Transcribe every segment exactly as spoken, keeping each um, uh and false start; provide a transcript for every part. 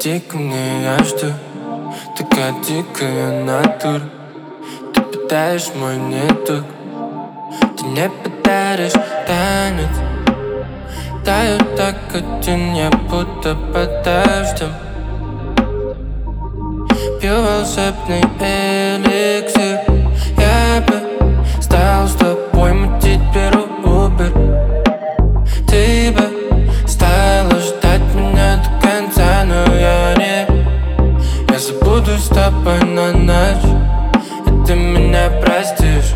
Подойди ко мне, я жду. Такая дикая натура. Ты питаешь мой недуг. Ты не подаришь танец. Таю так один, я будто под дождем. Пью волшебный эликсир. Я бы стал с тобой мутить, беру Убер. Ты бы стала ждать меня до конца, но я не. Я забуду с тобой на ночь, и ты меня простишь.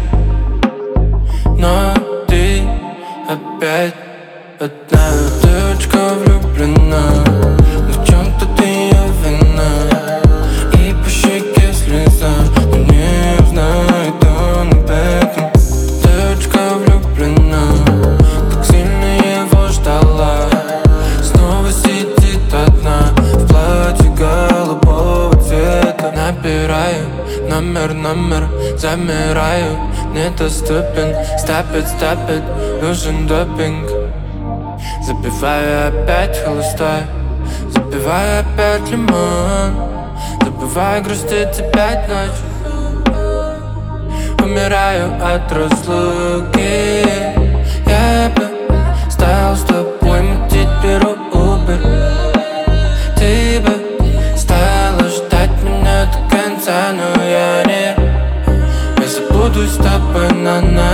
Но ты опять одна девочка влюблена. Но в чем-то ты ее вина, и по щеке слеза. Но не знает он об этом. Девочка влюблена, так сильно его ждала. Снова сидит одна в платье голубого цвета. Набираю номер, номер, замираю, недоступен. Stop it, stop it, нужен допинг. Забиваю опять холостой, забиваю опять лимон. Забываю грустить опять ночь. Умираю от разлуки. Я бы стал с тобой мутить, беру Убер. Ты бы стала ждать меня до конца, но я не. Я забуду с тобой на ночь.